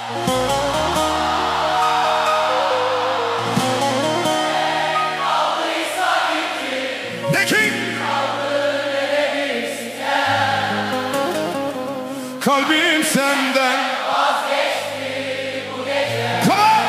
Kalbim senden vazgeçti bu gece. Come on!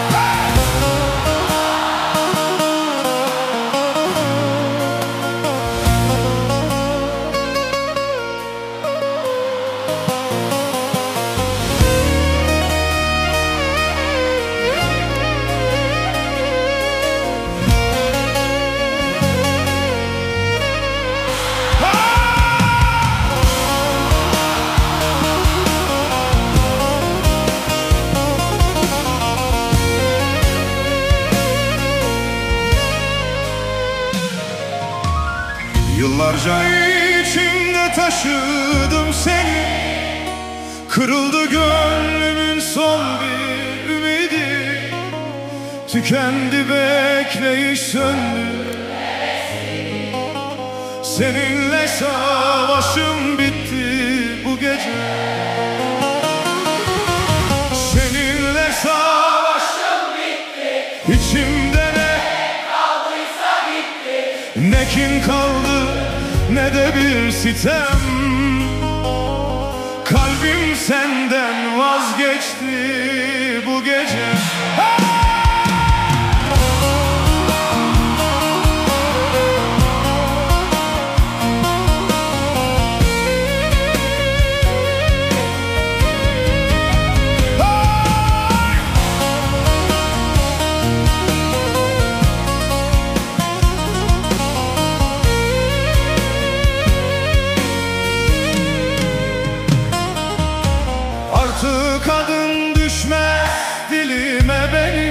Yıllarca içimde taşıdım seni. Kırıldı gönlümün son bir ümidi. Tükendi bekleyiş, söndü. Seninle savaşım bitti bu gece. Seninle savaşım bitti. İçimde ne kaldıysa gitti. ne kin kaldı ne de bir sitem. Kalbim senden vazgeçti bu gece. Artık adın düşmez dilime benim.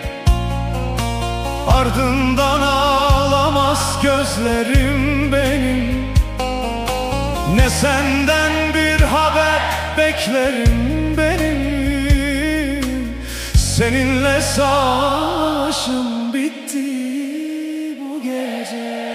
Ardından ağlamaz gözlerim benim. Ne senden bir haber beklerim benim. Seninle savaşım bitti bu gece.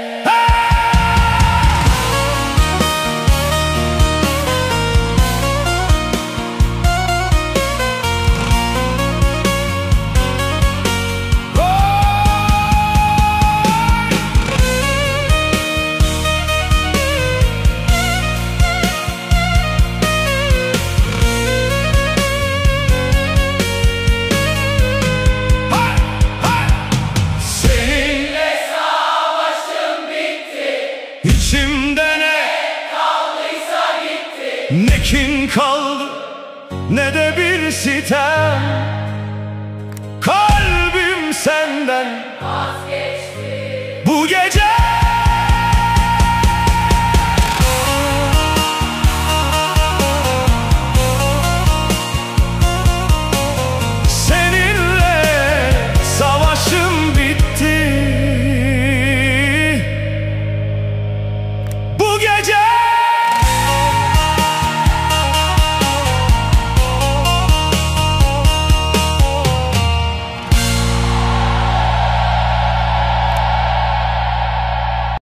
İçimde ne Kaldıysa gitti. ne kin kaldı ne de bir sitem. Kalbim senden Vazgeçti bu gece.